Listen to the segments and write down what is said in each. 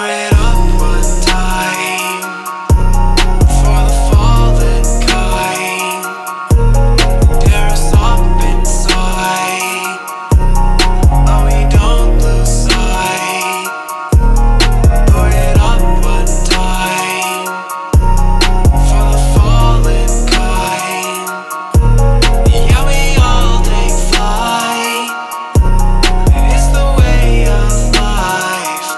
Pour it up one time for the fallen kind. Tear us up inside, but we don't lose sight. Pour it up one time for the fallen kind. Yeah, we all take flight. It's the way of life.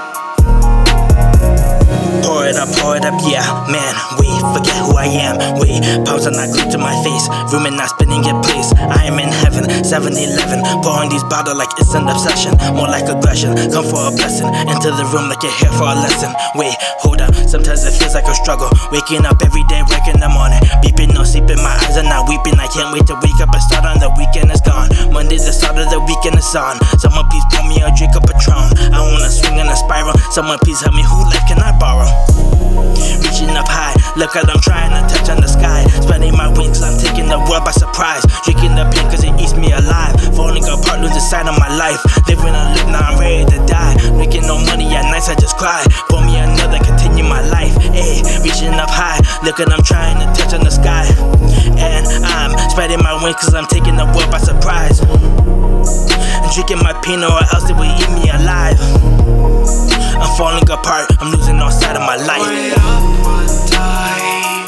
Pour it up, yeah, man. We forget who I am. We powers are not glued to my face. Room and not spinning in place. I am in heaven, 7-Eleven. Pouring these bottles like it's an obsession. More like aggression. Come for a blessing. Enter the room like you're here for a lesson. Wait, hold up. Sometimes it feels like a struggle. Waking up every day, work in the morning. Beeping, no sleeping, my eyes are not weeping. I can't wait to wake up and start on the weekend is gone. Monday's the start of the weekend is on. Someone please pour me a drink of Patron. I wanna swing in a spiral. Someone please help me, who life can I borrow? Reaching up high, look at I'm trying to touch on the sky. Spreading my wings, I'm taking the world by surprise. Drinking the pain cause it eats me alive. Falling apart, losing sight of my life. Living a live, now I'm ready to die. Making no money at nights, I just cry. Pour me another, continue my life. Ayy, reaching up high, look at I'm trying to touch on the sky. And I'm spreading my wings cause I'm taking the world by surprise. I'm drinking my Pinot or else it will eat me alive. I'm falling apart, I'm losing all sight of my life. Pour it up one time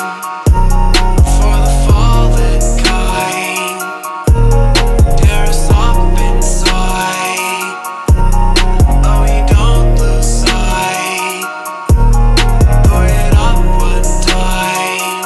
for the fallen kind. Tear us up inside, but we don't lose sight. Pour it up one time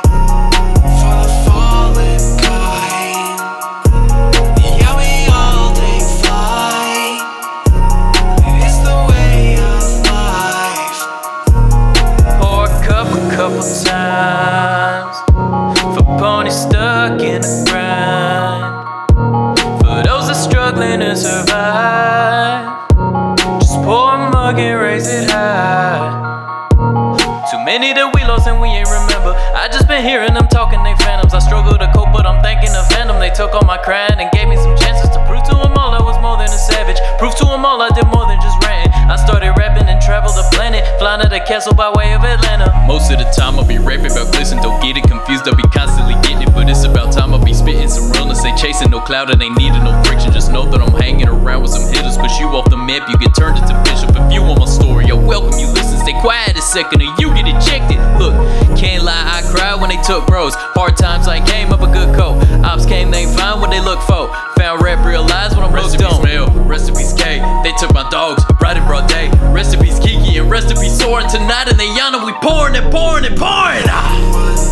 for the fallen kind. Yeah, we all take flight. It's the way of life. Pour a couple times for ponies stuck in the grind. For those that struggling to survive, just pour a mug and raise it high. Too many that we lost and we ain't remember. I just been hearing them talking, they phantoms. I struggle to cope, but I'm thanking the phantom. They took all my crying and gave me some chances to prove to them all I was more than a savage. Prove to them all I did more than just ranting. I started rapping and traveled the planet, flying to the castle by way of Atlanta. Most of the time I'll be rapping about glisten, don't get it confused, I'll be constantly getting it. But it's about time I'll be spitting some realness. Ain't chasing no cloud and ain't needing no friction. Just know that I'm hanging around with some hitters. Push you off the map, you get turned into bishop. If you want my story, I welcome you, listen. Stay quiet a second or you get ejected. Look, can't lie, I cried when they took bros. Hard times I came up a good coat. Ops came, they ain't find what they look for. Found rap, realized what I'm hooked on. Rest in peace K, they took my dogs, right in broad day. Rest in peace Kiki and rest in peace Soarin' tonight in the Yana, we pouring and pouring and pouring.